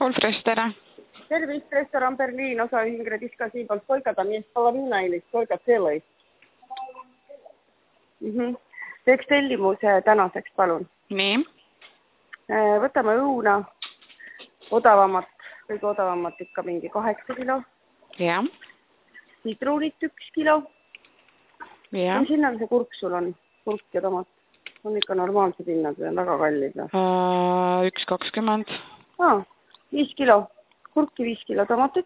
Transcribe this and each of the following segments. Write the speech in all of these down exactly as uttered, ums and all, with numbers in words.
All Fresh, tere. Tervist, restoran Berliin, osaühing Rediska Siibalt, Polkada, mies Palavina Elis, Polkad Selõi. Mm-hmm. Teeks tellimuse tänaseks, palun. Nii. Võtame õuna, odavamat, kõige odavamat ikka mingi kaheksa kilo. Ja. Sitruunit üks kilo. Ja. Sinna see kurk sul on, kurk ja tomat. On ikka normaalsed hinnad, on väga kallid. Uh, üks kakskümmend. Ah, viis kilo. Kurki viis kilo tomatit.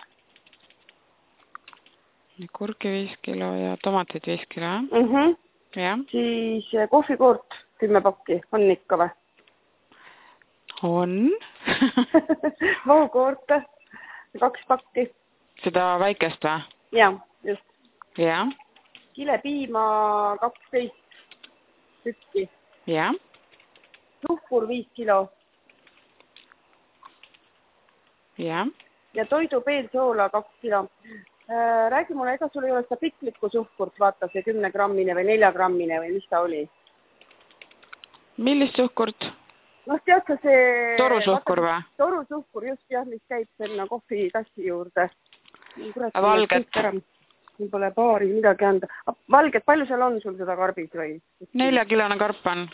Kurki viis kilo ja tomatit viis kilo, jah? Mm-hmm. Ja. Siis kohvikoort kümme pakki. On ikka või? On. Vahukoorte kaks pakki. Seda väikest või? Ja, just. Ja. Kilepiima kaksteist tükki. Ja. Suhkur viis kilo. Ja. Ja toidu peelsoola kaks kilo. Äh, räägi mulle, ega sul ei ole seda piklikku suhkurt, vaata see kümne grammine või nelja grammine või mis ta oli? Millist suhkurt? Noh, tead sa see... Torusuhkur või? Torusuhkur, just jah, mis käib sinna kohvikassi juurde. Valget? Mul pole paari midagi anda. Valget, palju seal on sul seda karbis või? Neljakilone karp on.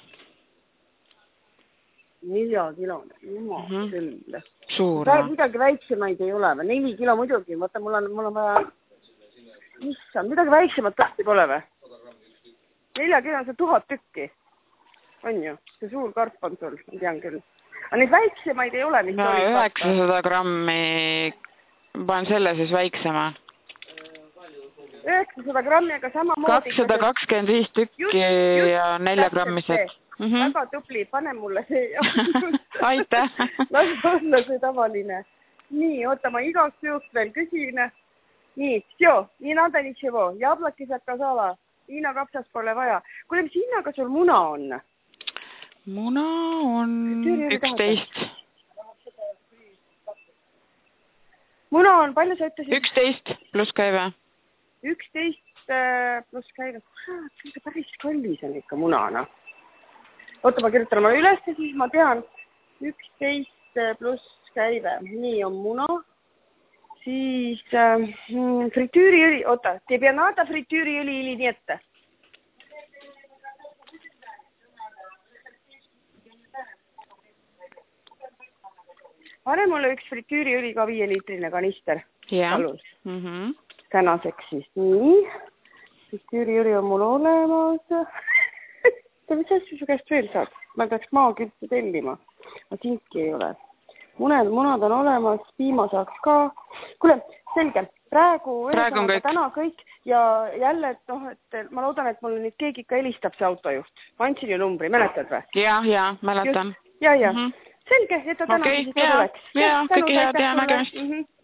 Neljakilone, jumal mm-hmm. küll. Suur. Midagi väiksemaid ei ole või? Neli kilo muidugi, vaata, mul on, mul on vaja... Issand, midagi väiksemat tõesti pole või? Neljakilone, see tuhat tükki. On ju? See suur karp on sul, ma tean küll. Aga neid väiksemaid ei ole, mis no, olid üheksasada grammi, panen selle siis väiksema. üheksasada grammi, aga sama moodi... kakssada kakskümmend viis tükki just, just, ja neljakrammised. Mm-hmm. Väga tubli, pane mulle see. Aitäh. Las olla see tavaline. Nii, oota, ma igaks juhuks veel küsin. Nii, sjo, nii nada ničevo. Jablaki saab ka saada. Hiina kapsas pole vaja. Kuule, mis hinnaga sul muna on? Muna on üksteist. Muna on, palju sa ütlesid? üksteist pluss käive. üksteist pluss käive. Kuule, päris kallis on ikka munana. Oota, ma kirjutan oma üles ja siis ma tean. üksteist pluss käive. Nii on muna. Siis äh, fritüüriõli. Oota, te pea nada fritüüriõli ili nii ette. Pane mulle üks fritüüriõli ka viieliitrine kanister. Ja. Mm-hmm. Tänaseks siis. Nii. Fritüüriõli on mul olemas. Mis asju su käest veel saad? Ma peaks maakülti tellima. Ma siinki ei ole. Munad, munad on olemas, piima saaks ka. Kuule, selge. Praegu, Praegu on kõik. Täna kõik. Ja jälle, et, noh, et ma loodan, et mulle nüüd keegi ikka helistab see autojuht. Ma andsin ju numbri, mäletad või? Ja, ja, mäletan. Just. Ja, ja. Mm-hmm. Selge, et ta täna okay, siis tuleks. Ja, kõike head ja nägemist. Mm-hmm.